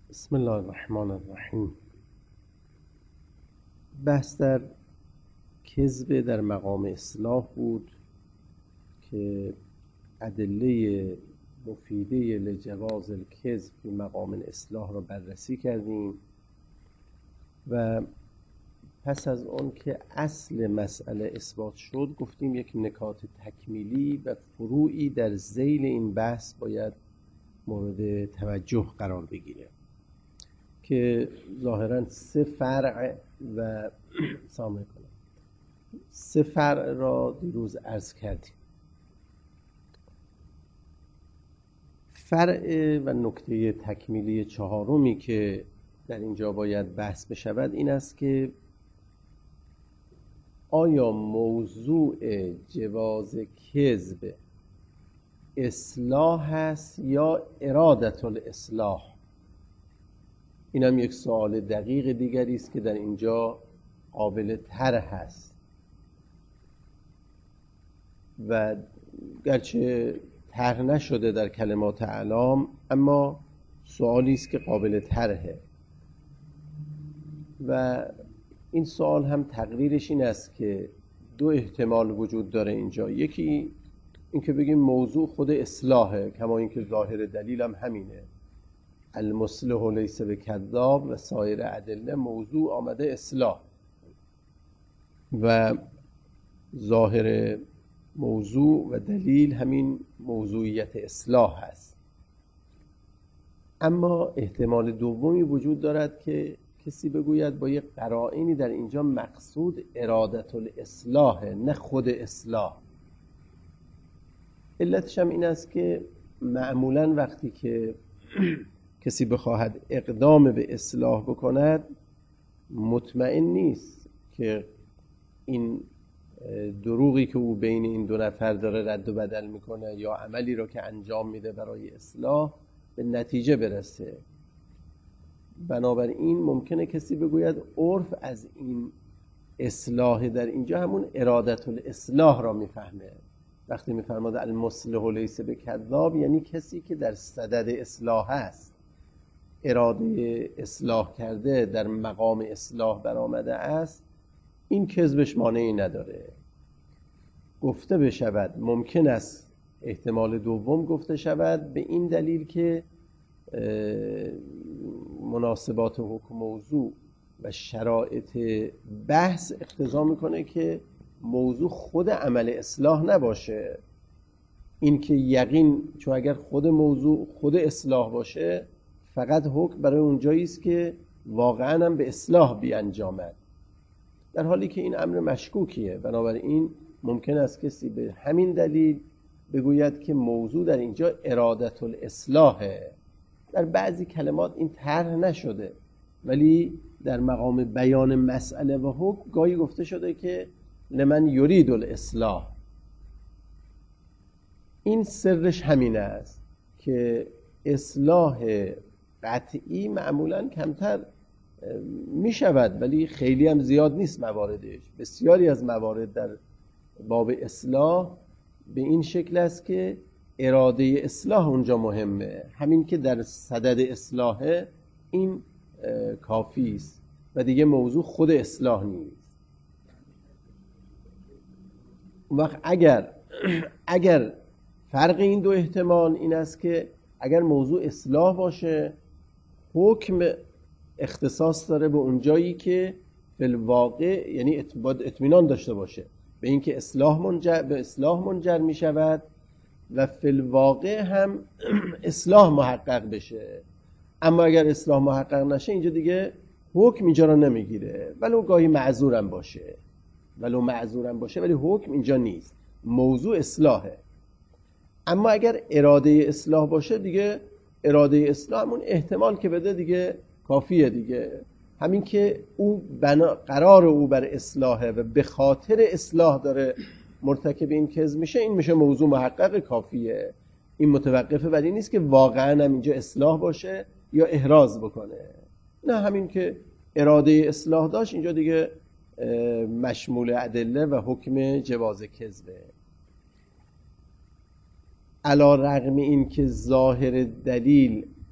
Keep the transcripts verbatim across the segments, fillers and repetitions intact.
بسم الله الرحمن الرحیم. بحث در کذب در مقام اصلاح بود که ادله مفیده لجواز الکذب فی مقام الاصلاح را بررسی کردیم و پس از اون که اصل مسئله اثبات شد گفتیم یک نکات تکمیلی و فروعی در ذیل این بحث باید مورد توجه قرار بگیره که ظاهراً سه فرع و سامع کنم سه فرع را دیروز عرض کردیم. فرع و نکته تکمیلی چهارمی که در اینجا باید بحث بشود این است که آیا موضوع جواز کذب اصلاح است یا ارادت الاصلاح؟ این هم یک سوال دقیق دیگری است که در اینجا قابل طرح است و گرچه طرح نشده در کلمات اعلام اما سوالی است که قابل طرحه و این سوال هم تقریرش این است که دو احتمال وجود داره اینجا. یکی این که بگیم موضوع خود اصلاحه، کما اینکه ظاهر دلیل هم همینه، المصلح لیس بکذاب و سایر ادله موضوع آمده اصلاح و ظاهر موضوع و دلیل همین موضوعیت اصلاح هست. اما احتمال دومی وجود دارد که کسی بگوید با یک قرائنی در اینجا مقصود ارادت الاصلاح نه خود اصلاح. علتش هم این است که معمولاً وقتی که کسی بخواهد اقدام به اصلاح بکند مطمئن نیست که این دروغی که او بین این دو نفر داره رد و بدل میکنه یا عملی رو که انجام میده برای اصلاح به نتیجه برسه. بنابراین ممکنه کسی بگوید عرف از این اصلاح در اینجا همون ارادت الاصلاح را میفهمه. وقتی میفرماد المصلح لیس بکذاب یعنی کسی که در صدد اصلاح است، اراده اصلاح کرده، در مقام اصلاح برآمده است، این کذبش مانعی نداره. گفته بشود ممکن است احتمال دوم گفته شود به این دلیل که مناسبات حکم موضوع و شرایط بحث اقتضا میکنه که موضوع خود عمل اصلاح نباشه. این که یقین، چون اگر خود موضوع خود اصلاح باشه فقط حکم برای اونجایی است که واقعا هم به اصلاح بیانجامد، در حالی که این امر مشکوکیه. بنابراین ممکن است کسی به همین دلیل بگوید که موضوع در اینجا ارادت الاصلاحه. در بعضی کلمات این طرح نشده ولی در مقام بیان مسئله و حکم گاهی گفته شده که لمن یرید الاصلاح. این سرش همین است که اصلاح قطعی معمولاً کمتر می شود ولی خیلی هم زیاد نیست مواردش. بسیاری از موارد در باب اصلاح به این شکل است که اراده اصلاح اونجا مهمه، همین که در صدد اصلاحه این کافی است و دیگه موضوع خود اصلاح نیست. وقت اگر اگر فرق این دو احتمال این است که اگر موضوع اصلاح باشه حکم اختصاص داره به اونجایی که بالواقع یعنی اطمینان داشته باشه به اینکه اصلاح منجر به اصلاح منجر می شود و فی الواقع هم اصلاح محقق بشه. اما اگر اصلاح محقق نشه اینجا دیگه حکم اینجا رو نمیگیره، ولو گاهی معذورم باشه ولو معذورم باشه ولی حکم اینجا نیست، موضوع اصلاحه. اما اگر اراده اصلاح باشه دیگه اراده اصلاح همون احتمال که بده دیگه کافیه دیگه. همین که او بنا قرار او بر اصلاحه و به خاطر اصلاح داره مرتکب این کذب میشه، این میشه موضوع محقق کافیه. این متوقفه بر این نیست که واقعا هم اینجا اصلاح باشه یا احراز بکنه، نه، همین که اراده اصلاح داشت اینجا دیگه مشمول ادله و حکم جواز کذبه. علی رغم این که ظاهر دلیل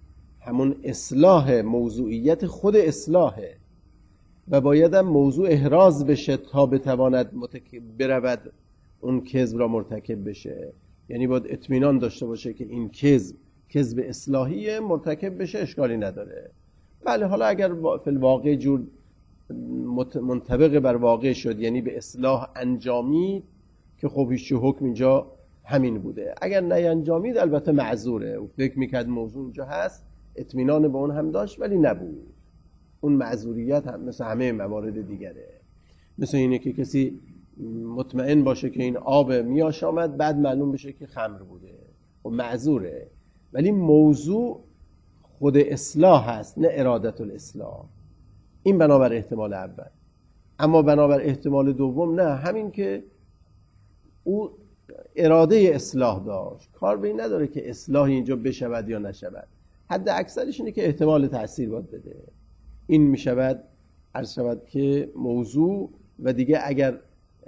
همون اصلاح موضوعیت خود اصلاحه و باید هم موضوع احراز بشه تا بتواند متک... برود اون کذب را مرتکب بشه. یعنی باید اطمینان داشته باشه که این کذب کذب اصلاحیه، مرتکب بشه اشکالی نداره. بله حالا اگر فی الواقع جور منطبق بر واقع شد، یعنی به اصلاح انجامید، که خب هیچ حکم اینجا همین بوده. اگر نینجامید البته معذوره، او فکر میکرد موضوع اینجا هست، اطمینان به اون هم داشت ولی نبود. اون معذوریت هم مثل همه موارد دیگره. مثل اینه که کسی مطمئن باشه که این آب میاش آمد، بعد معلوم بشه که خمر بوده، خب معذوره. ولی موضوع خود اصلاح هست، نه ارادت الاصلاح. این بنابر احتمال اول. اما بنابر احتمال دوم نه، همین که او اراده اصلاح داشت، کار به این نداره که اصلاح اینجا بشود یا نشود. حد اکثرش اینه که احتمال تأثیر باید بده. این میشود عرض شود که موضوع، و دیگه اگر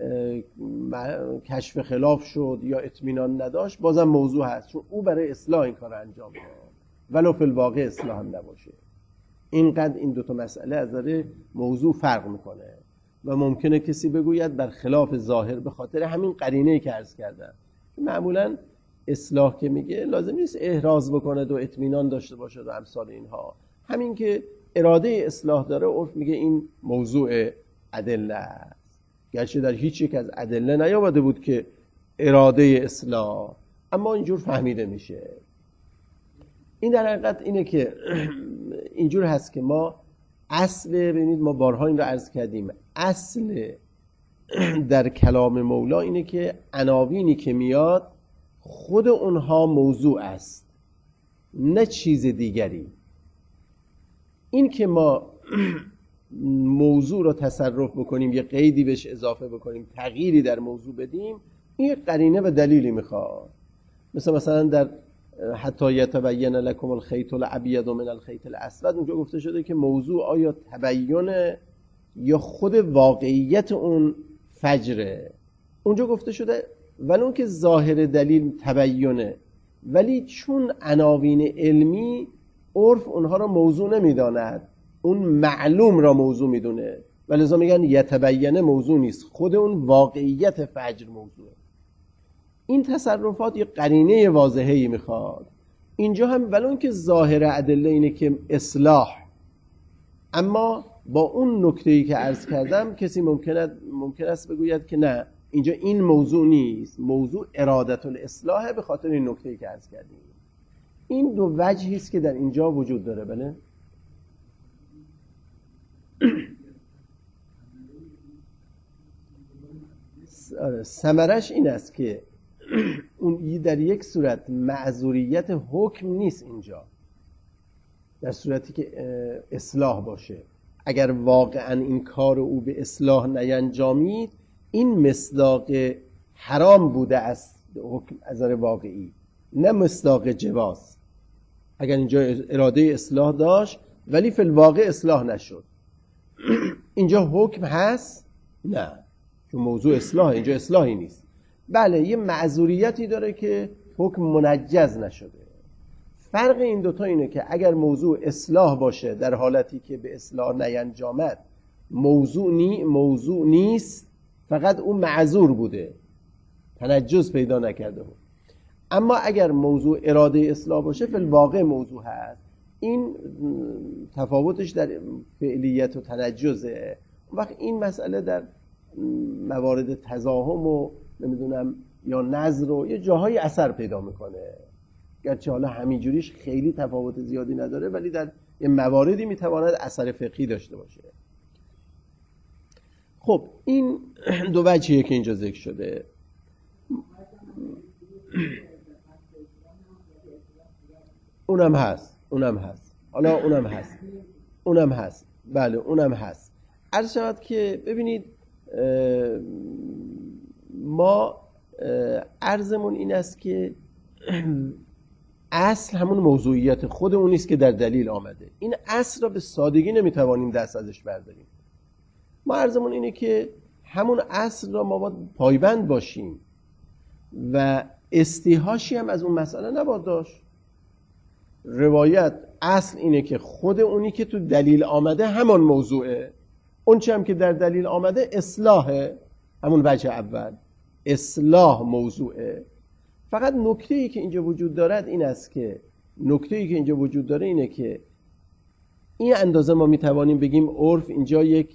کشف خلاف شد یا اطمینان نداشت بازم موضوع هست، چون او برای اصلاح این کار انجام داد ولو فی الواقع اصلاح هم نباشه. اینقدر این دوتا مسئله از نظر موضوع فرق میکنه و ممکنه کسی بگوید بر خلاف ظاهر به خاطر همین قرینه‌ای که عرض کردم. معمولا اصلاح که میگه لازم نیست احراز بکنه و اطمینان داشته باشه و امثال اینها. همین که اراده اصلاح داره عرف میگه این موضوع ادله است، گرچه در هیچ یک از ادله نیامده بود که اراده اصلاح، اما اینجور فهمیده میشه. این در حقیقت اینه که اینجور هست که ما اصل، ببینید ما بارها این رو عرض کردیم، اصل در کلام مولا اینه که عناوینی که میاد خود اونها موضوع است، نه چیز دیگری. این که ما موضوع رو تصرف بکنیم، یه قیدی بهش اضافه بکنیم، تغییری در موضوع بدیم، این قرینه و دلیلی میخواد. مثل مثلا در حتی یتبین لکم الخیط الابیض من الخیط الاسود، اونجا گفته شده که موضوع آیا تبین یا خود واقعیت اون فجره. اونجا گفته شده ولون که ظاهر دلیل تبینه، ولی چون عناوین علمی عرف اونها را موضوع نمیداند، اون معلوم را موضوع میدونه، ولذا میگن یتبینه موضوع نیست، خود اون واقعیت فجر موضوعه. این تصرفات یه قرینه واضحه‌ای میخواد. اینجا هم ولون که ظاهر ادله اینه که اصلاح، اما با اون نکته‌ای که عرض کردم کسی ممکنه ممکن است بگوید که نه اینجا این موضوع نیست، موضوع ارادت الاصلاح، به خاطر این نکته‌ای که عرض کردیم. این دو وجهی است که در اینجا وجود داره. بله ثمرش این است که اون در یک صورت معذوریت حکم نیست اینجا، در صورتی که اصلاح باشه. اگر واقعا این کار او به اصلاح نینجامید، این مصداق حرام بوده است حکم از نظر واقعی، نه مصداق جواز. اگر اینجا اراده اصلاح داشت ولی فی الواقع اصلاح نشد، اینجا حکم هست؟ نه، چون موضوع اصلاح، اینجا اصلاحی نیست. بله یه معذوریتی داره که حکم منجز نشده. فرق این دوتا اینه که اگر موضوع اصلاح باشه در حالتی که به اصلاح نینجامد، موضوع نی موضوع نیست، فقط اون معذور بوده، تنجز پیدا نکرده بود. اما اگر موضوع اراده اصلاح باشه فی الواقع موضوع هست. این تفاوتش در فعلیت و تنجزه. وقت این مسئله در موارد تزاحم و نمیدونم یا نظر و یه جاهای اثر پیدا میکنه، گرچه حالا همینجوریش خیلی تفاوت زیادی نداره، ولی در یه مواردی میتواند اثر فقهی داشته باشه. خب این دو وجهیه که اینجا ذکر شده. اونم هست اونم هست حالا اونم هست اونم هست بله اونم هست. عرض شود که ببینید ما عرضمون این است که اصل همون موضوعیت خود اون نیست که در دلیل آمده. این اصل را به سادگی نمیتوانیم دست ازش برداریم. ما عرضمون اینه که همون اصل را ما باید پایبند باشیم و استیحاشی هم از اون مسئله نباید داشت. روایت اصل اینه که خود اونی که تو دلیل آمده همان موضوعه، اون چه هم که در دلیل آمده اصلاحه، همون وجه اول اصلاح موضوعه. فقط نکته‌ای که اینجا وجود دارد این است که نکته‌ای که اینجا وجود داره اینه که این اندازه ما میتوانیم بگیم عرف اینجا یک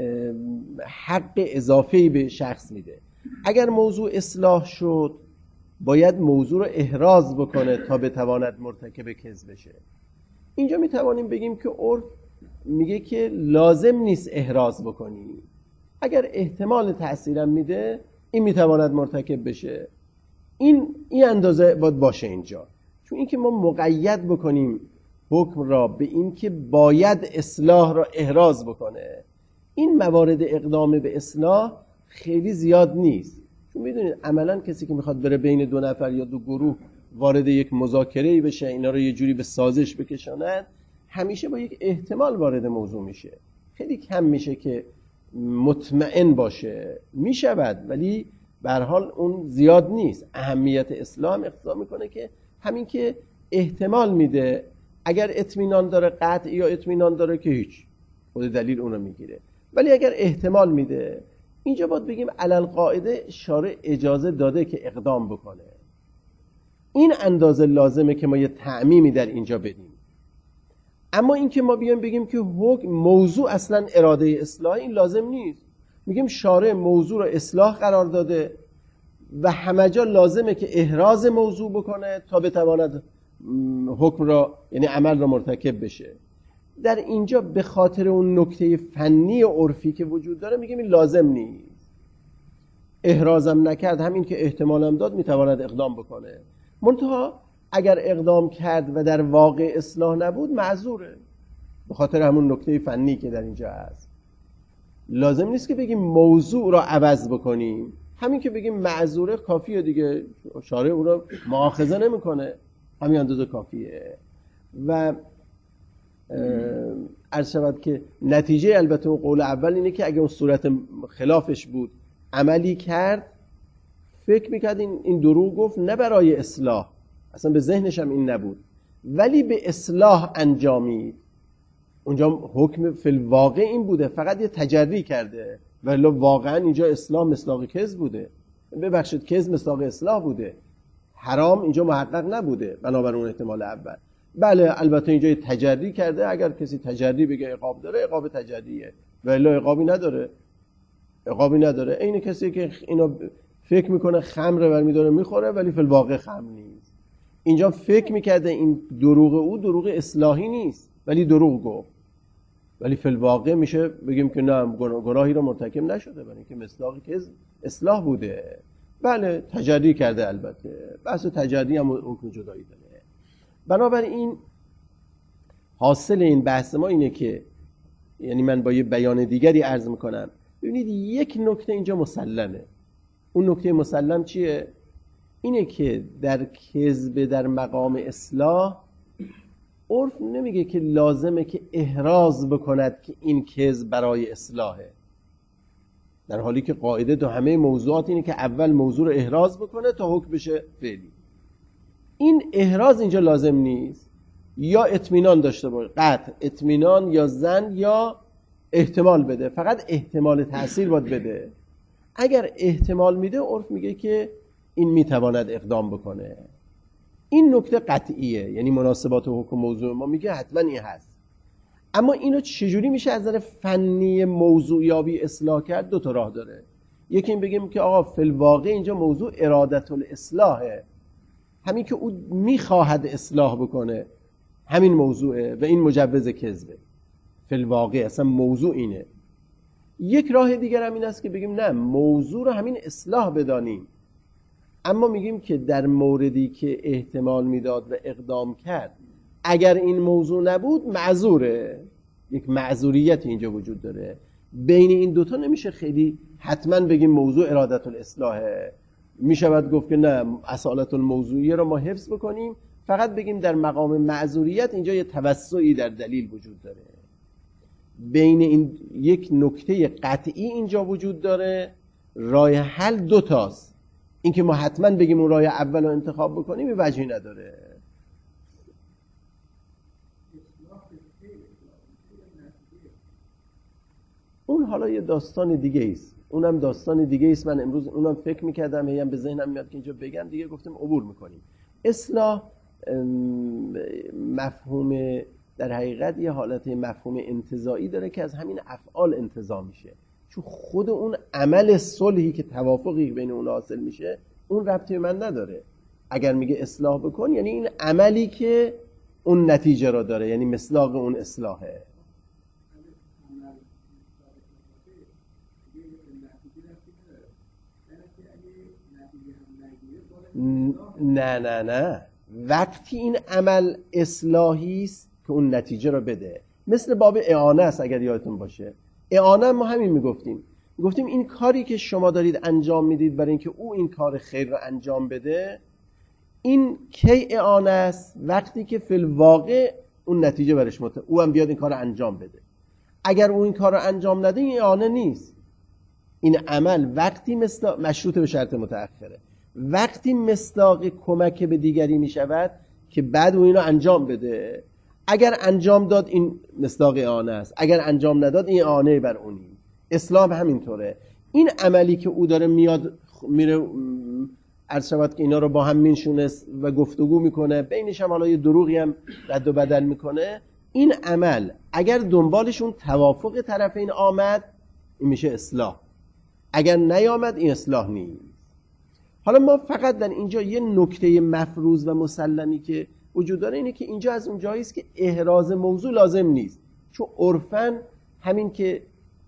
حق اضافه‌ای به شخص میده. اگر موضوع اصلاح شد باید موضوع رو احراز بکنه تا بتواند مرتکب کذب بشه. اینجا میتوانیم بگیم که عرف میگه که لازم نیست احراز بکنی، اگر احتمال تأثیرم میده این میتواند مرتکب بشه. این این اندازه باید باشه اینجا، چون اینکه ما مقید بکنیم حکم را به این که باید اصلاح را احراز بکنه، این موارد اقدام به اصلاح خیلی زیاد نیست. چون میدونید عملا کسی که میخواد بره بین دو نفر یا دو گروه وارد یک مذاکره‌ای بشه، اینا رو یه جوری به سازش بکشاند، همیشه با یک احتمال وارد موضوع میشه. خیلی کم میشه که مطمئن باشه. میشود ولی به هر حال اون زیاد نیست. اهمیت اسلام اقتضا میکنه که همین که احتمال میده، اگر اطمینان داره قطع یا اطمینان داره که هیچ، خود دلیل اونو میگیره. ولی اگر احتمال میده، اینجا باید بگیم علل قاعده شارع اجازه داده که اقدام بکنه. این اندازه لازمه که ما یه تعمیمی در اینجا بدیم. اما این که ما بیایم بگیم که حکم موضوع اصلا اراده اصلاح، این لازم نیست. میگیم شارع موضوع رو اصلاح قرار داده و همه جا لازمه که احراز موضوع بکنه تا بتواند حکم را، یعنی عمل را مرتکب بشه. در اینجا به خاطر اون نکته فنی عرفی که وجود داره میگیم این لازم نیست. احرازم نکرد، همین که احتمالم داد میتواند اقدام بکنه. منتها اگر اقدام کرد و در واقع اصلاح نبود معذوره، به خاطر همون نکته فنی که در اینجا هست. لازم نیست که بگیم موضوع را عوض بکنیم، همین که بگیم معذوره کافیه دیگه، شارع او را مؤاخذه نمیکنه، همین اندازه کافیه. و عرض شود که نتیجه البته اون قول اول اینه که اگه اون صورت خلافش بود عملی کرد، فکر میکرد این, این دروغ گفت نه برای اصلاح، اصلا به ذهنش هم این نبود، ولی به اصلاح انجامید. اونجا حکم فی الواقع این بوده، فقط یه تجری کرده، ولی واقعا اینجا اصلاح مصداق کذب بوده. ببخشید کذب مصداق اصلاح بوده، حرام اینجا محقق نبوده بنابر اون احتمال اول. بله البته اینجا یه تجری کرده، اگر کسی تجری بگه عقاب داره، عقاب تجریه، ولی عقابی نداره، عقابی نداره. این کسی که اینا فکر میکنه خمر برمیداره میخوره ولی فی الواقع خمر نیست. اینجا فکر میکرده این دروغ او دروغ اصلاحی نیست ولی دروغ گفت، ولی فی الواقع میشه بگیم که نه گناهی رو مرتکب نشده، برای اینکه مصداق کذب اصلاح بوده. بله تجری کرده، البته بحث تجری هم حکم جدایی داره. بنابراین حاصل این بحث ما اینه که، یعنی من با یه بیان دیگری عرض میکنم، ببینید یک نکته اینجا مسلمه. اون نکته مسلم چیه؟ اینه که در کذب در مقام اصلاح عرف نمیگه که لازمه که احراز بکند که این کذب برای اصلاحه، در حالی که قاعده تو همه موضوعات اینه که اول موضوع رو احراز بکنه تا حکم بشه فعلی. این احراز اینجا لازم نیست، یا اطمینان داشته باشه، قطع اطمینان، یا ظن، یا احتمال بده، فقط احتمال تأثیر باید بده. اگر احتمال میده عرف میگه که این میتواند اقدام بکنه. این نکته قطعیه، یعنی مناسبات حکم موضوع ما میگه حتما این هست. اما اینو چجوری میشه از نظر فنی موضوعیابی اصلاح کرد؟ دو تا راه داره. یکی این بگیم که آقا فی الواقع اینجا موضوع ارادت الاصلاحه، همین که او میخواهد اصلاح بکنه همین موضوعه و این مجوز کذبه. فی الواقع اصلا موضوع اینه. یک راه دیگر هم این است که بگیم نه، موضوع رو همین اصلاح بدانیم، اما میگیم که در موردی که احتمال میداد و اقدام کرد اگر این موضوع نبود معذوره. یک معذوریت اینجا وجود داره. بین این دوتا نمیشه خیلی حتما بگیم موضوع ارادت الاصلاحه. میشود گفت که نه، اصالت الموضوعیه رو ما حفظ بکنیم، فقط بگیم در مقام معذوریت اینجا یه توسعی در دلیل وجود داره. بین این یک نکته قطعی اینجا وجود داره. راه حل دو تاست. این که ما حتما بگیم اون راه اول رو انتخاب بکنیم وجهی نداره. حالا یه داستان دیگه است، اونم داستان دیگه است. من امروز اونم فکر میکردم، هیم به ذهنم میاد که اینجا بگم، دیگه گفتم عبور میکنیم. اصلاح مفهوم در حقیقت یه حالت مفهوم انتزاعی داره که از همین افعال انتزاع میشه، چون خود اون عمل صلحی که توافقی بین اون حاصل میشه اون ربطی به من نداره. اگر میگه اصلاح بکن یعنی این عملی که اون نتیجه را داره، یعنی مصداق اون اصلاحه. نه نه نه وقتی این عمل اصلاحی است که اون نتیجه رو بده، مثل باب اعانه است. اگر یادتون باشه اعانه ما همین میگفتیم، میگفتیم این کاری که شما دارید انجام میدید برای اینکه او این کار خیر رو انجام بده، این کی اعانه است؟ وقتی که فی الواقع اون نتیجه برش مت... او هم بیاد این کار رو انجام بده. اگر او این کار رو انجام نده این اعانه نیست. این عمل وقتی مصداق مشروط به شرط متأخره، وقتی مصداق کمک به دیگری می شود که بعد او اینو انجام بده. اگر انجام داد این مصداق اعانه است، اگر انجام نداد این اعانه بر اونی. اسلام همینطوره. این عملی که او داره میاد میره عرض شود که اینا رو با هم میشونه و گفتگو میکنه، بینش هم حالا یه دروغی هم رد و بدل میکنه، این عمل اگر دنبالشون توافق طرفین آمد این میشه اصلاح، اگر نیامد این اصلاح نیست. حالا ما فقط در اینجا یه نکته مفروض و مسلمی که وجود داره اینه که اینجا از اون جایی است که احراز موضوع لازم نیست، چون عرفاً همین که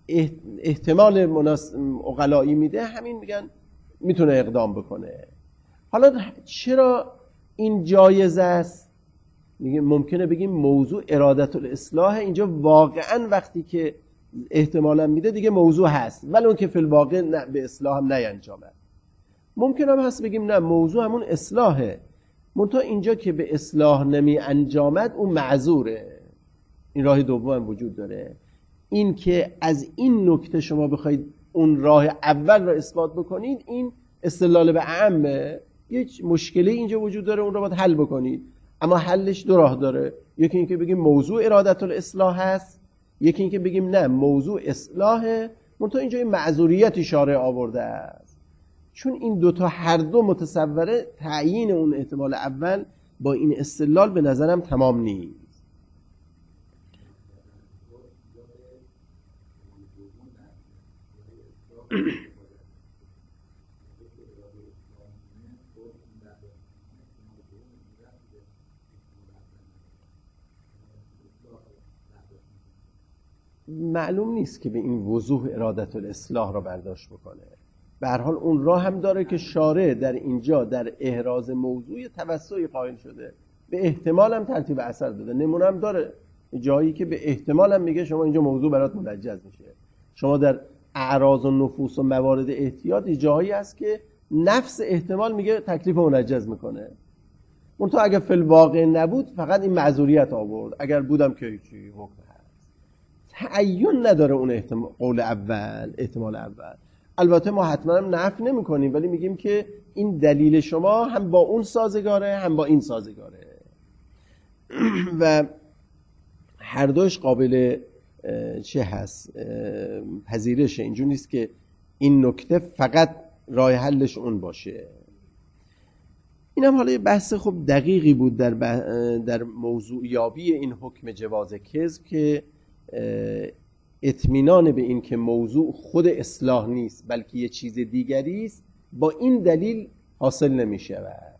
احتمال مناسب عقلایی میده همین میگن میتونه اقدام بکنه. حالا چرا این جایز است؟ میگه ممکنه بگیم موضوع ارادت الاصلاح، اینجا واقعاً وقتی که احتمالاً میده دیگه موضوع هست، ولی اون که فی الواقع نه به اصلاح هم نینجامد. ممکن هم هست بگیم نه موضوع همون اصلاحه، منتها اینجا که به اصلاح نمی انجامد اون معذوره. این راه دوم وجود داره، این که از این نکته شما بخواید اون راه اول را اثبات بکنید این استدلال به اعمه. یک مشکلی اینجا وجود داره، اون رو باید حل بکنید، اما حلش دو راه داره. یکی این که بگیم موضوع ارادت الاصلاح هست، یکی این که بگیم نه موضوع اصلاحه، منتها اینجا این معذوریتی شارع آورده است. چون این دوتا هر دو متصوره، تعیین اون احتمال اول با این استدلال به نظرم تمام نیست. معلوم نیست که به این وضوح ارادت الاصلاح را برداشت بکنه. به هر حال اون راه هم داره که شارع در اینجا در احراز موضوع توسعی قائل شده، به احتمال هم ترتیب اثر داده. نمونه هم داره جایی که به احتمال هم میگه شما اینجا موضوع برات منجز میشه. شما در اعراض و نفوس و موارد احتیاط جایی هست که نفس احتمال میگه تکلیف منجز میکنه، منتها اگر فی الواقع نبود فقط این معذوریت آورد، اگر بودم که چی حکم هست. تعین نداره اون احتمال قول اول، احتمال اول. البته ما حتما هم نفی نمی کنیم، ولی میگیم که این دلیل شما هم با اون سازگاره هم با این سازگاره و هر دوش قابل چه هست پذیرشه. اینجور نیست که این نکته فقط راه حلش اون باشه. این هم حالا یه بحث خب دقیقی بود در, در موضوع یابی این حکم جواز کذب، که اطمینان به این که موضوع خود اصلاح نیست بلکه یه چیز دیگری است با این دلیل حاصل نمی شود.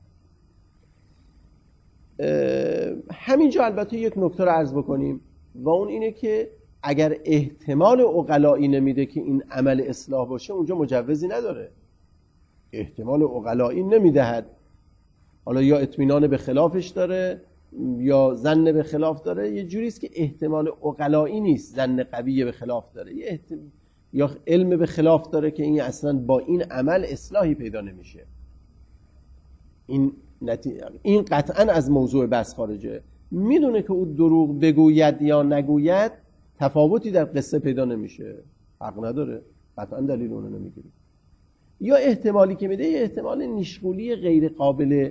همینجا البته یک نکته رو عرض بکنیم و اون اینه که اگر احتمال عقلایی نمیده که این عمل اصلاح باشه اونجا مجوزی نداره. احتمال عقلایی نمیدهد، حالا یا اطمینان به خلافش داره یا ظن به خلاف داره. یه جوری است که احتمال عقلایی نیست، ظن قوی به خلاف داره، یه احتمال یا علم به خلاف داره که این اصلا با این عمل اصلاحی پیدا نمیشه. این نتی... این قطعا از موضوع بحث خارجه. میدونه که او دروغ بگوید یا نگوید تفاوتی در قصه پیدا نمیشه، حق نداره، قطعا دلیل اونو نمیگیره. یا احتمالی که میده یه احتمال نیشغولی غیر قابل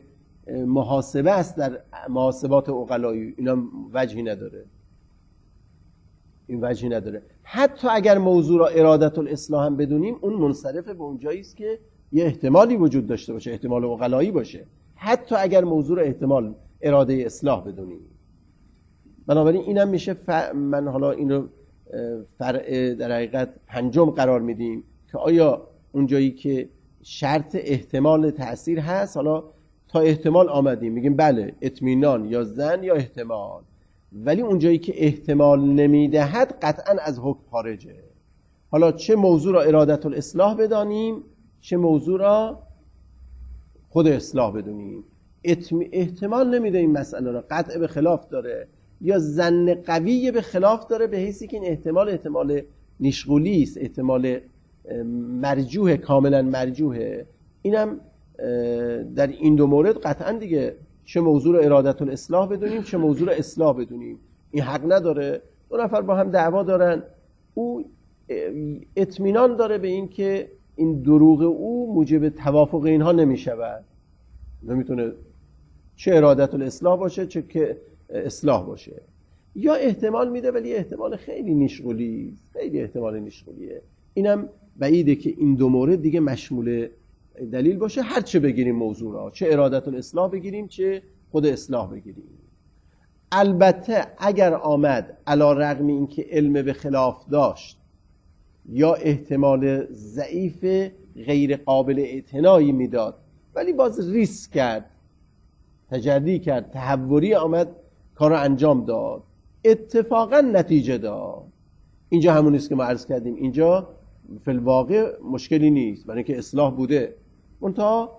محاسبه است در محاسبات عقلایی، اینا وجهی نداره. این وجهی نداره. حتی اگر موضوع را ارادت الاصلاح هم بدونیم، اون منصرف به اون جایی است که یه احتمالی وجود داشته باشه، احتمال عقلایی باشه. حتی اگر موضوع را احتمال اراده اصلاح بدونیم. بنابراین اینم میشه ف... من حالا این رو فرع در حقیقت پنجم قرار میدیم که آیا اون جایی که شرط احتمال تأثیر هست، حالا تا احتمال آمدیم میگیم بله اطمینان یا ظن یا احتمال، ولی اون جایی که احتمال نمیدهد قطعا از حکم خارجه. حالا چه موضوع را ارادت الاصلاح بدانیم، چه موضوع را خود اصلاح بدونیم. احتمال نمیده این مسئله را، قطع به خلاف داره یا ظن قوی به خلاف داره، به حیثی که این احتمال احتمال نشغولی است، احتمال مرجوح، کاملا مرجوحه. اینم در این دو مورد قطعا دیگه چه موضوع رو ارادت الاصلاح بدونیم، چه موضوع رو اصلاح بدونیم، این حق نداره. دو نفر با هم دعوا دارن، او اطمینان داره به این که این دروغ او موجب توافق اینها نمیشود، نمیتونه چه ارادت الاصلاح باشه چه که اصلاح باشه. یا احتمال میده ولی احتمال خیلی نشغولی، خیلی احتمال نشغولیه. اینم بعیده که این دو مورد دیگه مشمول دلیل باشه. هر چه بگیریم موضوع را، چه ارادت الاصلاح بگیریم چه خود اصلاح بگیریم. البته اگر آمد علی رغم این که علم به خلاف داشت یا احتمال ضعیف غیر قابل اعتنایی میداد، ولی باز ریسک کرد، تجری کرد، تحوری آمد کار رو انجام داد، اتفاقا نتیجه داد، اینجا همون است که ما عرض کردیم. اینجا فی الواقع مشکلی نیست، برای اینکه اصلاح بوده، منتها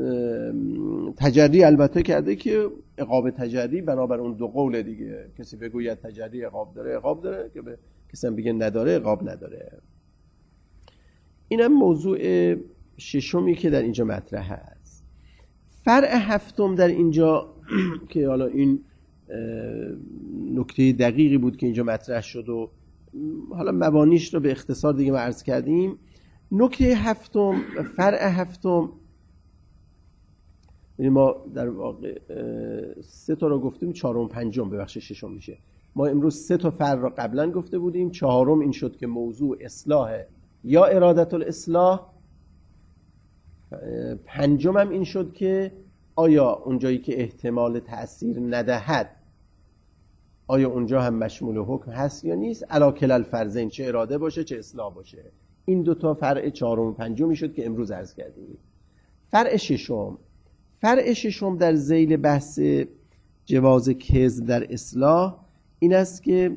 تجری البته کرده که عقاب تجری بنابر اون دو قول دیگه، کسی بگوید تجری عقاب داره عقاب داره، که به کسی هم بگه نداره عقاب نداره. اینم موضوع ششمی که در اینجا مطرح هست. فرع هفتم در اینجا که حالا این نکته دقیقی بود که اینجا مطرح شد و حالا مبانیش رو به اختصار دیگه ما عرض کردیم. نکته هفتم، فرع هفتم، ما در واقع سه تا رو گفتیم، چهارم پنجم ببخشید ششم میشه. ما امروز سه تا فرع رو قبلا گفته بودیم، چهارم این شد که موضوع اصلاح یا ارادت الاصلاح، پنجم هم این شد که آیا اونجایی که احتمال تأثیر ندهد آیا اونجا هم مشمول حکم هست یا نیست، علی کلا الفرضین، چه اراده باشه چه اصلاح باشه. این دوتا فرع چهارم و پنجمی شد که امروز عرض کردیم. فرع ششم، فرع ششم در ذیل بحث جواز کذب در اصلاح این است که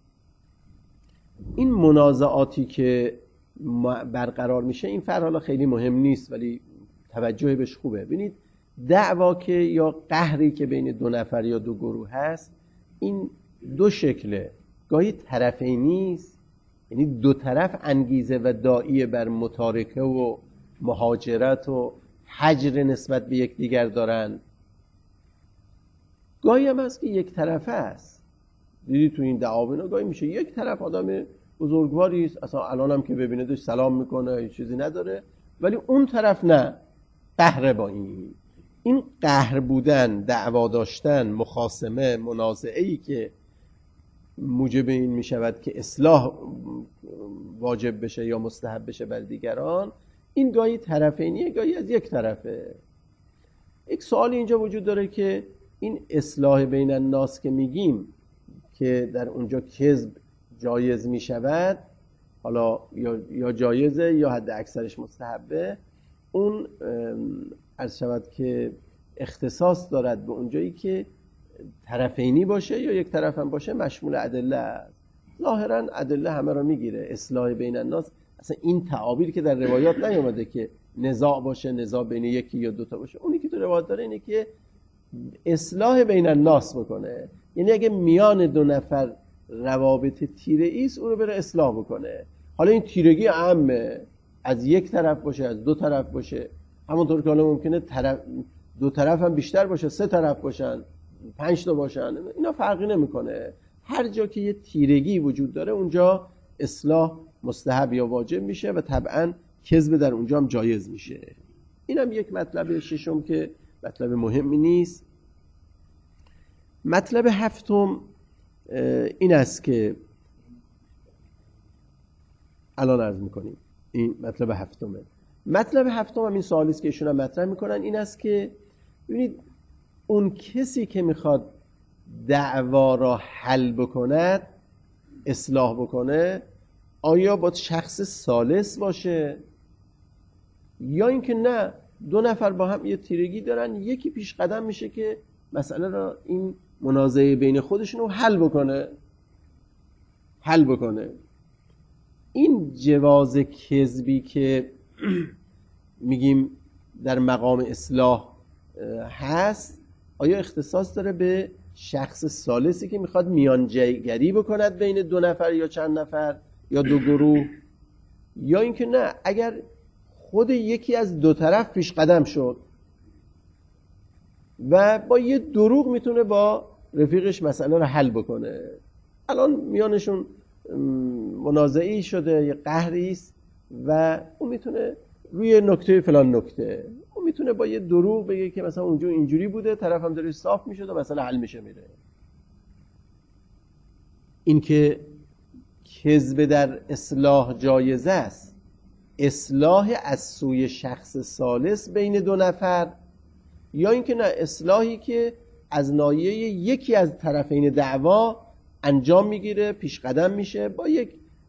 این منازعاتی که برقرار میشه، این فرع حالا خیلی مهم نیست ولی توجه بهش خوبه. ببینید دعوا که یا قهری که بین دو نفر یا دو گروه هست، این دو شکله، گاهی طرفینی است، یعنی دو طرف انگیزه و داعیه بر متارکه و مهاجرت و هجر نسبت به یک دیگر دارن، گاهی هم هست که یک طرفه است. دیدی تو این دعاوینا گاهی میشه یک طرف آدم بزرگواری است، اصلا الان هم که ببینه دوش سلام میکنه، هیچ چیزی نداره، ولی اون طرف نه، قهر با این. این قهر بودن، دعوا داشتن، مخاصمه، منازعه‌ای که موجب این میشود که اصلاح واجب بشه یا مستحب بشه بر دیگران، این گاهی طرفینیه، گاهی از یک طرفه. یک سوالی اینجا وجود داره که این اصلاح بین الناس که میگیم که در اونجا کذب جایز میشود، حالا یا جایزه یا حد اکثرش مستحبه، اون عرض شود که اختصاص دارد به اونجایی که طرفینی باشه یا یک طرف هم باشه، مشمول ادله است. ظاهرا ادله همه را میگیره. اصلاح بین الناس، اصلا این تعابیر که در روایات نیومده که نزاع باشه، نزاع بین یکی یا دوتا باشه. اونی که تو روایات داره اینه که اصلاح بین الناس بکنه، یعنی اگه میان دو نفر روابط تیره است، اون رو بره اصلاح بکنه. حالا این تیرگی عامه، از یک طرف باشه از دو طرف باشه، همونطور که حالا ممکنه طرف دو طرف هم بیشتر باشه، سه طرف باشن، پنج تا باشن، اینا فرقی نمیکنه. هر جا که یه تیرگی وجود داره اونجا اصلاح مستحب یا واجب میشه و طبعا کذب در اونجا هم جایز میشه. اینم یک مطلب ششم که مطلب مهمی نیست. مطلب هفتم این است که الان عرض میکنیم. این مطلب هفتمه. مطلب هفتم هم این سوالی است که ایشون هم مطرح میکنن، این است که ببینید اون کسی که میخواد دعوا را حل بکند، اصلاح بکنه، آیا باید شخص ثالث باشه یا اینکه نه دو نفر با هم یه تیرگی دارن، یکی پیش قدم میشه که مسئله را، این منازعه بین خودشون رو حل بکنه حل بکنه این جواز کذبی که میگیم در مقام اصلاح هست، آیا اختصاص داره به شخص ثالثی که میخواد میانجیگری بکند بین دو نفر یا چند نفر یا دو گروه، یا اینکه نه اگر خود یکی از دو طرف پیش قدم شد و با یه دروغ میتونه با رفیقش مسئله رو حل بکنه، الان میانشون منازعی شده، یه قهری است و اون میتونه روی نکته فلان نکته، اون میتونه با یه دروغ بگه که مثلا اونجا اینجوری بوده، طرف هم داره صاف میشه و مسئله حل میشه میره. این که کذب در اصلاح جایز است، اصلاح از سوی شخص ثالث بین دو نفر، یا اینکه نه اصلاحی که از ناحیه یکی از طرفین دعوا انجام میگیره، پیش قدم میشه با یک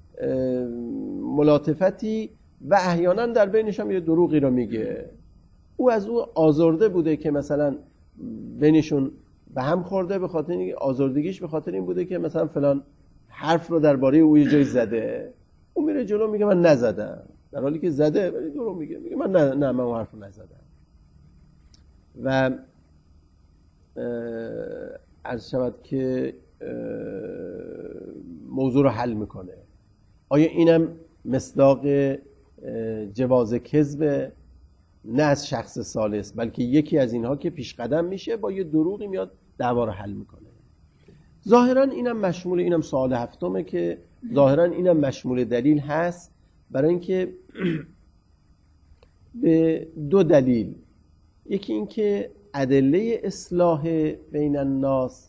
ملاطفتی و احیانا در بینش هم یه دروغی رو میگه، او از او آزرده بوده که مثلا بینشون به هم خورده، به خاطر این آزردگیش به خاطر این بوده که مثلا فلان حرف رو درباره او یه جای زده، او میره جلو میگه من نزدم، در حالی که زده ولی دروغ میگه، میگه من نه نه من اون حرف رو نزدم. و عرض شود که موضوع رو حل میکنه. آیا اینم مصداق جواز کذب؟ نه از شخص ثالث، بلکه یکی از اینها که پیش قدم میشه با یه دروغی میاد دعوا رو حل میکنه. ظاهرا اینم مشمول، اینم سوال هفتمه که ظاهرا اینم مشمول دلیل هست، برای اینکه به دو دلیل، یکی اینکه ادله اصلاح بین الناس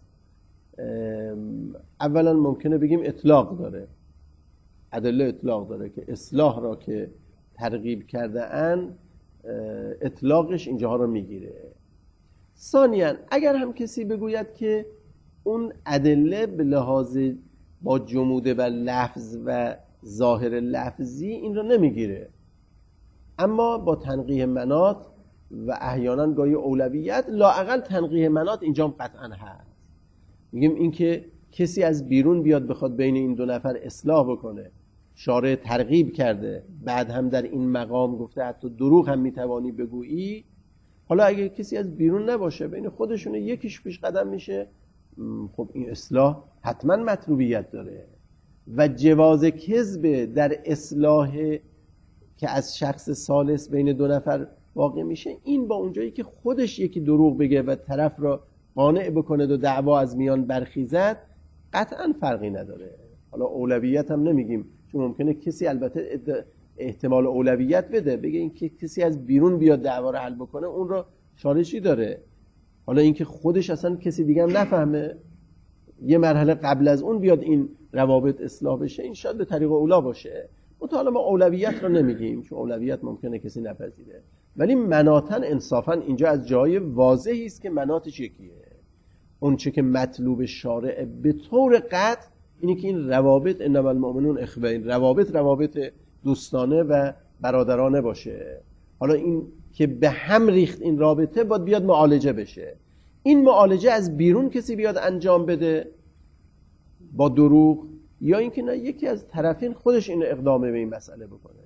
اولا ممکنه بگیم اطلاق داره، ادله اطلاق داره که اصلاح را که ترغیب کرده اند اطلاقش اینجاها رو میگیره. ثانیاً اگر هم کسی بگوید که اون ادله به لحاظ با جموده و لفظ و ظاهر لفظی این رو نمیگیره، اما با تنقیح مناط و احیانا گاهی اولویت، لااقل تنقیح مناط اینجا هم قطعا هست. میگیم این که کسی از بیرون بیاد بخواد بین این دو نفر اصلاح بکنه، شارع ترغیب کرده، بعد هم در این مقام گفته حتی دروغ هم میتوانی بگویی، حالا اگه کسی از بیرون نباشه بین خودشونه یکیش پیش قدم میشه، خب این اصلاح حتما مطلوبیت داره. و جواز کذب در اصلاح که از شخص ثالث بین دو نفر واقع میشه، این با اونجایی که خودش یکی دروغ بگه و طرف را قانع بکنه و دعوا از میان برخیزد قطعا فرقی نداره. حالا اولویت هم نمیگیم، چون ممکنه کسی البته احتمال اولویت بده، بگه این که کسی از بیرون بیاد دعوا رو حل بکنه اون را شارشی داره. حالا اینکه خودش اصلا کسی دیگه هم نفهمه، یه مرحله قبل از اون بیاد این روابط اصلاح بشه، این شاید به طریق اولا باشه. منتها حالا ما اولویت رو نمیگیم، چون اولویت ممکنه کسی نپذیره، ولی مناطن انصافا اینجا از جای واضحی است که مناطش یکیه. اون چه که مطلوب شارع به طور قطع اینه که این روابط انما المؤمنون اخوه، این روابط روابط دوستانه و برادرانه باشه. حالا این که به هم ریخت این رابطه باید بیاد معالجه بشه. این معالجه از بیرون کسی بیاد انجام بده با دروغ، یا اینکه نه یکی از طرفین خودش این اقدامه به این مسئله بکنه.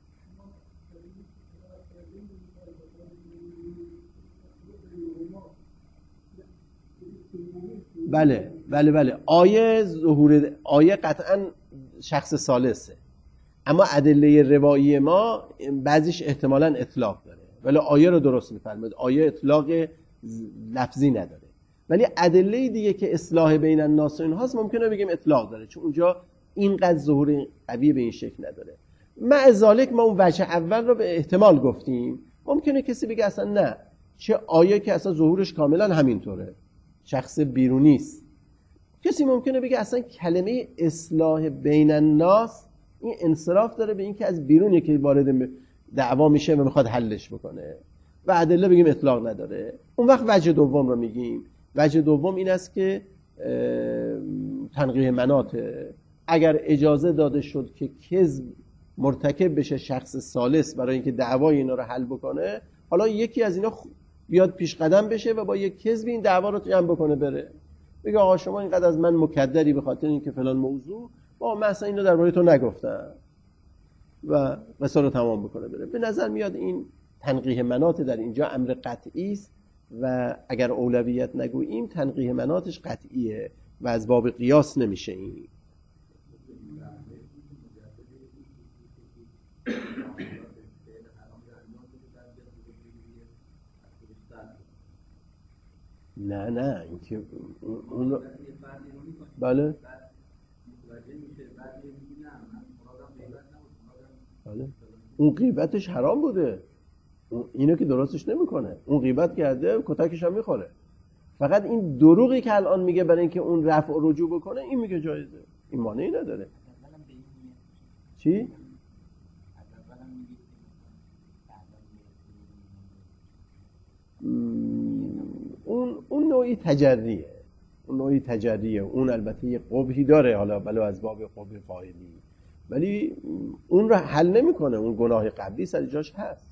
بله بله بله آیه ظهور آیه قطعا شخص ثالثه، اما ادله روایی ما بعضیش احتمالاً اطلاق داره، ولی آیه رو درست می‌فرمایید، آیه اطلاق لفظی نداره، ولی ادله دیگه که اصلاح بین الناس و اینهاست ممکنه بگیم اطلاق داره، چون اونجا اینقدر ظهور قوی به این شکل نداره. مع ذالک ما اون وجه اول رو به احتمال گفتیم، ممکنه کسی بگه اصلا نه، چه آیه که اصلا ظهورش کاملا همینطوره، شخص بیرونی است. کسی ممکنه بگه اصلا کلمه اصلاح بین الناس این انصراف داره به این که از بیرون یکی وارد دعوا میشه و میخواد حلش بکنه و ادله بگیم اطلاق نداره. اون وقت وجه دوم رو میگیم. وجه دوم این است که تنقیح مناطه. اگر اجازه داده شد که کذب مرتکب بشه شخص ثالث برای اینکه دعوای اینا رو حل بکنه، حالا یکی از اینا بیاد پیش قدم بشه و با یک کذب این دعوا رو جمع بکنه بره بگه آقا شما اینقدر از من مکدری به خاطر اینکه فلان موضوع، با من اصلا اینو درباره تو نگفتم و قصه رو تمام بکنه بره. به نظر میاد این تنقیح مناط در اینجا امر قطعی است و اگر اولویت نگوییم تنقیح مناطش قطعیه و از باب قیاس نمیشه. این نه نه این که اون بله بله اون غیبتش حرام بوده، اینو که درستش نمیکنه. اون غیبت کرده کتکش هم میخوره. فقط این دروغی که الان میگه برای اینکه اون رفع و رجوع بکنه این میگه جایزه، این مانعی نداره. چی؟ اون اون نوعی تجریه، اون نوعی تجریه. اون البته یه قبحی داره، حالا بلو از باب قبح فاعلی، ولی اون رو حل نمیکنه. اون گناه قبلی سر جاش هست.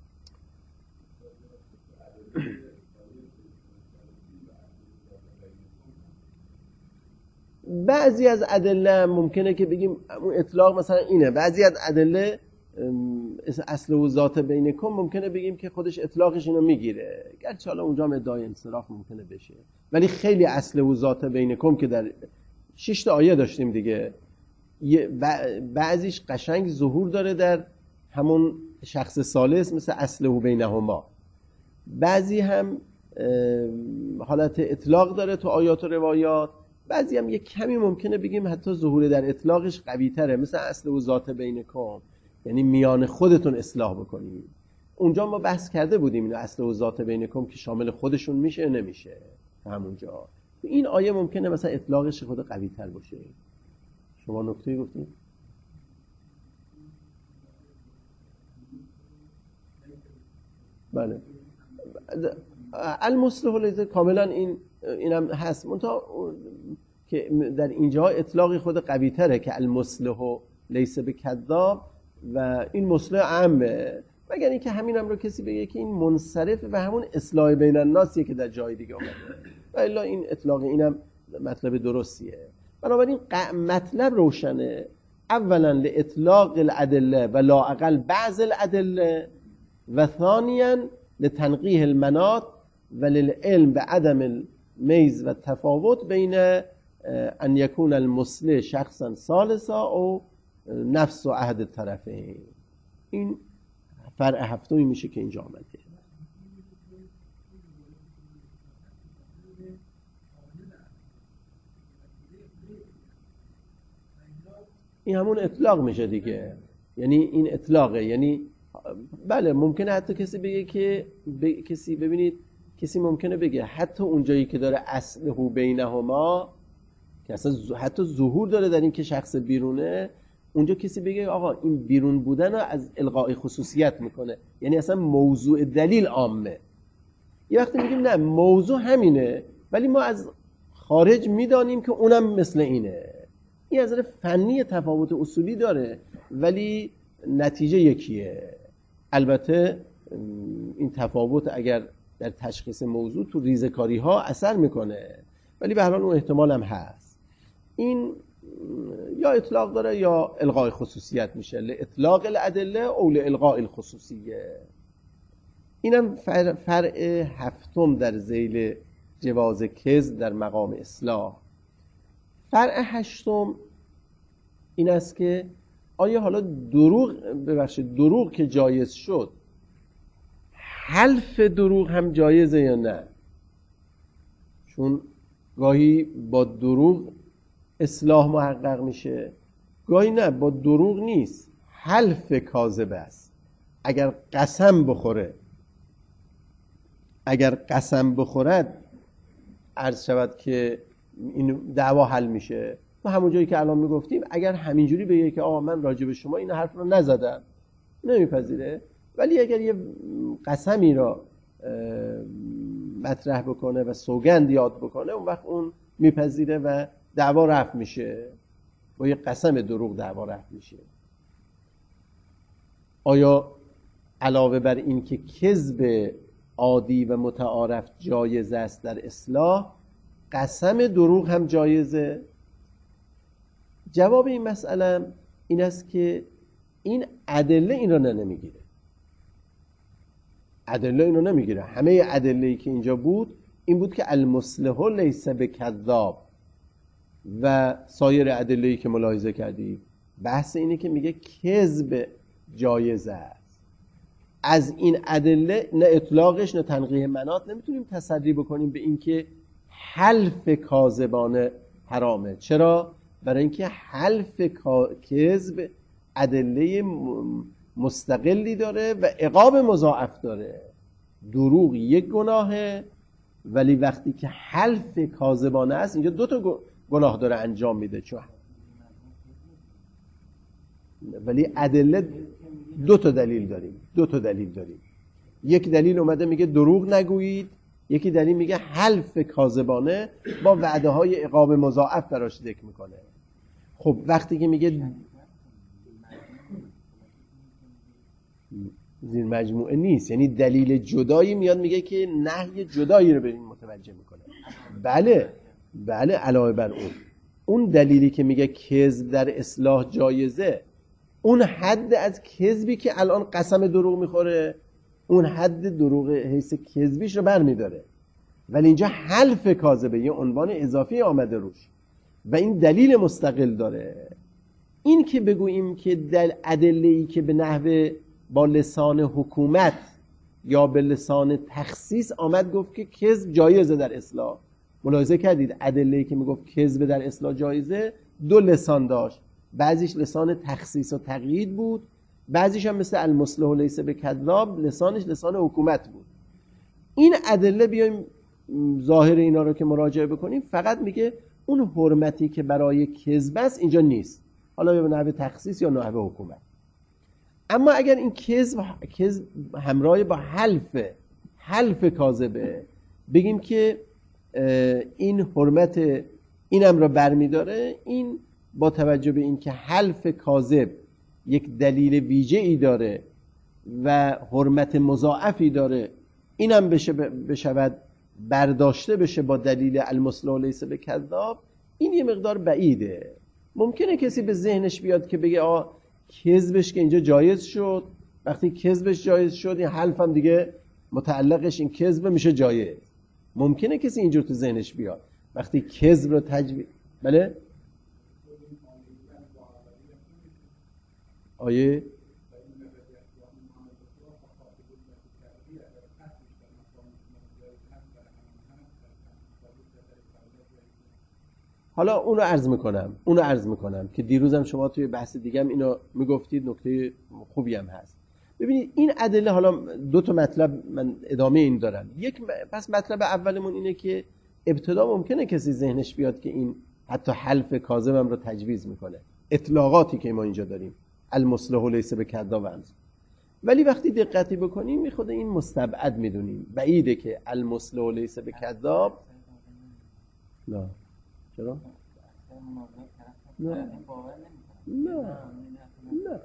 بعضی از ادله ممکنه که بگیم اون اطلاق مثلا اینه، بعضی از ادله اصل و ذات بینکم ممکنه بگیم که خودش اطلاقش اینو میگیره، گرچه حالا اونجا هم ادعای انصراف ممکنه بشه، ولی خیلی اصل و ذات بینکم که در شش تا آیه داشتیم دیگه، بعضیش قشنگ ظهور داره در همون شخص ثالث مثل اصل و بینهما، بعضی هم حالت اطلاق داره تو آیات و روایات، بعضی هم یک کمی ممکنه بگیم حتی ظهور در اطلاقش قوی تره مثل اصل و ذات بینکم، یعنی میان خودتون اصلاح بکنید. اونجا ما بحث کرده بودیم اینو اصل و ذات بینکم که شامل خودشون میشه نمیشه. همونجا این آیه ممکنه مثلا اطلاقش خود قوی تر باشه. شما نکته گفتید؟ بله المصلح لیس کاملا این اینم هست، منتها که در اینجا اطلاقی خود قوی تره که المصلح لیس بکذاب و این مصلح عامه، مگر اینکه همین هم رو کسی بگه که این منصرف و همون اصلاح بین الناسیه که در جای دیگه اومده، و الا این اطلاق اینم مطلب درستیه. بنابراین مطلب روشنه، اولا لاطلاق الادله و لا اقل بعض الادله، و ثانیا لتنقیح المناط و للعلم بعدم المیز و تفاوت بین ان یکون المصلح شخصا ثالثا او نفس و عهد الطرفین. این فرع هفتمی میشه که اینجا آمده. این همون اطلاق میشه دیگه، یعنی این اطلاقه، یعنی بله ممکنه حتی کسی بگه که ب... کسی ببینید کسی ممکنه بگه حتی اونجایی که داره اصله بینهما که اصلا حتی ظهور داره در این که شخص بیرونه، اونجا کسی بگه آقا این بیرون بودن رو از الغای خصوصیت میکنه، یعنی اصلا موضوع دلیل عامه. یه وقتی میگیم نه موضوع همینه ولی ما از خارج میدانیم که اونم مثل اینه. این از نظر فنی تفاوت اصولی داره ولی نتیجه یکیه. البته این تفاوت اگر در تشخیص موضوع تو ریزکاری ها اثر میکنه، ولی به هر حال اون احتمال هم هست. این یا اطلاق داره یا الغای خصوصیت میشه، لاطلاق الادله او لالغاء الخصوصیه. اینم فرع, فرع هفتم در ذیل جواز کذب در مقام اصلاح. فرع هشتم این است که آیا حالا دروغ ببخشید دروغ که جایز شد حلف دروغ هم جایزه یا نه؟ چون گاهی با دروغ اصلاح محقق میشه، گاهی نه با دروغ نیست، حلف کاذب است. اگر قسم بخوره اگر قسم بخورد عرض شود که این دعوا حل میشه، تو همون جایی که الان میگفتیم اگر همینجوری بگه که آقا من راجع به شما این حرف رو نزدم، نمیپذیره. ولی اگر یه قسمی را مطرح بکنه و سوگند یاد بکنه، اون وقت اون میپذیره و دعوا رفع میشه. با یه قسم دروغ دعوا رفع میشه. آیا علاوه بر این که کذب عادی و متعارف جایز است در اصلاح، قسم دروغ هم جایزه؟ جواب این مسئله این است که این ادله این را نمیگیره. ادله اینو نمیگیره. همه ادله‌ای که اینجا بود این بود که المصلح لیس بکذاب و سایر ادله‌ای که ملاحظه کردی. بحث اینه که میگه کذب جایز است. از این ادله نه اطلاقش نه تنقیح مناط نمیتونیم تسری بکنیم به این که حلف کاذبانه حرامه. چرا؟ برای اینکه حلف کذب ادله مستقلی داره و عقاب مضاعف داره. دروغ یک گناهه، ولی وقتی که حلف کاذبانه است اینجا دو تا گناه داره انجام میده. چون ولی ادله دو تا دلیل داریم. دو تا دلیل داریم. یک دلیل اومده میگه دروغ نگویید، یکی دلیل میگه حلف کاذبانه با وعده های عقاب مضاعف براش ذکر میکنه. خب وقتی که میگه زیر مجموعه نیست، یعنی دلیل جدایی میاد میگه که نهی جدایی رو به این متوجه میکنه. بله بله علاوه بر اون اون دلیلی که میگه کذب در اصلاح جایزه، اون حد از کذبی که الان قسم دروغ میخوره اون حد دروغ حیث کذبیش رو برمیداره، ولی اینجا حلف کاذبه یه عنوان اضافی آمده روش و این دلیل مستقل داره. این که بگوییم که دل ادله‌ای که به نحو با لسان حکومت یا به لسان تخصیص آمد گفت که کذب جایزه در اصلاح، ملاحظه کردید ادله‌ای که میگفت کذب در اصلاح جایزه دو لسان داشت، بعضیش لسان تخصیص و تقیید بود، بعضیش هم مثل المصلح لیس بکذاب لسانش لسان حکومت بود. این ادله بیایم ظاهر اینا رو که مراجعه بکنیم فقط میگه اون حرمتی که برای کذب است اینجا نیست، حالا به نحو تخصیص یا نحو حکومت. اما اگر این کذب کذب همراه با حلف حلف کاذبه، بگیم که این حرمت اینم را برمیداره، این با توجه به این که حلف کاذب یک دلیل ویژه‌ای داره و حرمت مضاعفی داره، اینم بشه بشود برداشته بشه با دلیل المصلح لیس بکذاب، این یه مقدار بعیده. ممکنه کسی به ذهنش بیاد که بگه آ کذبش که اینجا جایز شد، وقتی کذبش جایز شد این حلف هم دیگه متعلقش این کذب میشه جایز. ممکنه کسی اینجور تو ذهنش بیاد وقتی کذب رو تجویز. بله آیه حالا اون رو عرض میکنم اون رو عرض میکنم که دیروزم شما توی بحث دیگه هم اینو میگفتید، نکته خوبی هم هست. ببینید این ادله، حالا دو تا مطلب من ادامه این دارم. یک پس مطلب اولمون اینه که ابتدا ممکنه کسی ذهنش بیاد که این حتی حلف کاذب هم رو تجویز میکنه، اطلاقاتی که ما اینجا داریم المصلح لیس بکذاب هم، ولی وقتی دقتی بکنیم میخواد این مستبعد میدونیم، بعیده که المصلح لیس بکذاب. نه چرا؟ نه نه نه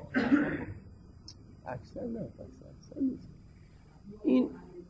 اکثر نه اکثر نیست. این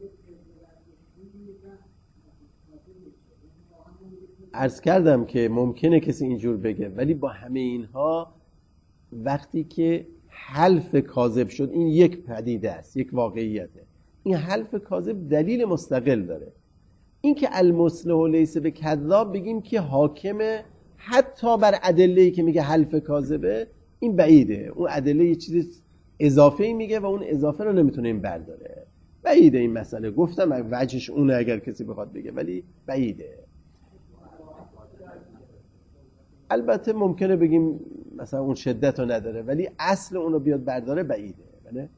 عرض کردم که ممکنه کسی اینجور بگه، ولی با همه اینها وقتی که حلف کاذب شد این یک پدیده است، یک واقعیته. این حلف کاذب دلیل مستقل داره. این که المصلح لیس بکذاب بگیم که حاکمه حتی بر ادله‌ای که میگه حلف کاذبه، این بعیده. اون ادله یه چیز اضافه‌ای میگه و اون اضافه رو نمیتونه این برداره. بعیده این مسئله. گفتم وجهش اونه اگر کسی بخواد بگه، ولی بعیده. البته ممکنه بگیم مثلا اون شدت رو نداره، ولی اصل اون رو بیاد برداره بعیده. بله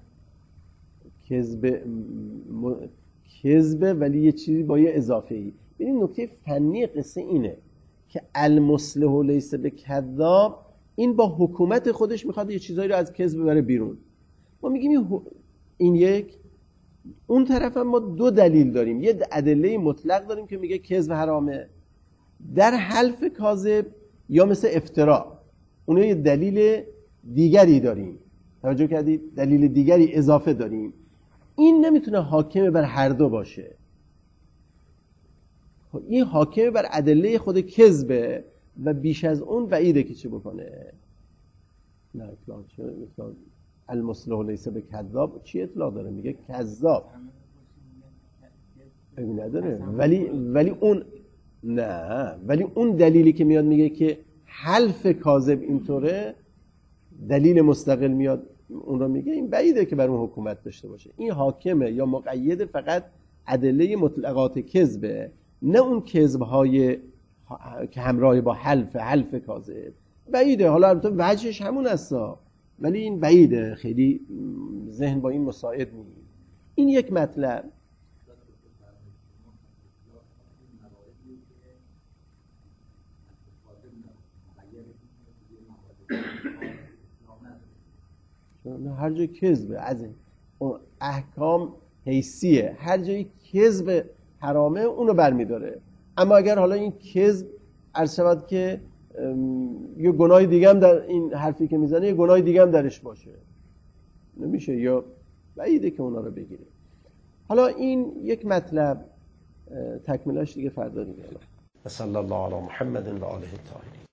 کذب م... کذبه ولی یه چیزی با یه اضافه ای. ببین نکته فنی قصه اینه که المصلح لیس بکذاب، این با حکومت خودش میخواد یه چیزایی رو از کذب ببره بیرون. ما میگیم این یک، اون طرف هم ما دو دلیل داریم. یه ادله مطلق داریم که میگه کذب حرامه در حلف کاذب یا مثل افترا، اون یه دلیل دیگری داریم. توجه کردید؟ دلیل دیگری اضافه داریم. این نمیتونه حاکم بر هر دو باشه. این حاکم بر ادله خود کذبه و بیش از اون بعیده که چه بکنه. نه اطلاق چه اطلاق المصلح لیس بکذاب چی اطلاق داره؟ میگه کذاب نداره. ولی ولی اون نه ولی اون دلیلی که میاد میگه که حلف کاذب اینطوره، دلیل مستقل میاد اون رو میگه، این بعیده که بر اون حکومت داشته باشه. این حاکمه یا مقید فقط ادله مطلقات کذبه، نه اون کذب‌های که همراه با حلف حلف کاذب. بعیده. حالا البته وجهش همون هستا، ولی این بعیده، خیلی ذهن با این مساعد نیست. این یک مطلب. هر جای کذبه از این احکام حیثیه، هر جایی کذب حرامه اونو برمیداره. اما اگر حالا این کذب عرض شود که یه گناه دیگه هم در این حرفی که میزنه یه گناه دیگه هم درش باشه، نمیشه، یا بعیده که اونا رو بگیره. حالا این یک مطلب، تکمیلش دیگه فردا دیگه. صلی الله علی محمد و آله الطاهرین.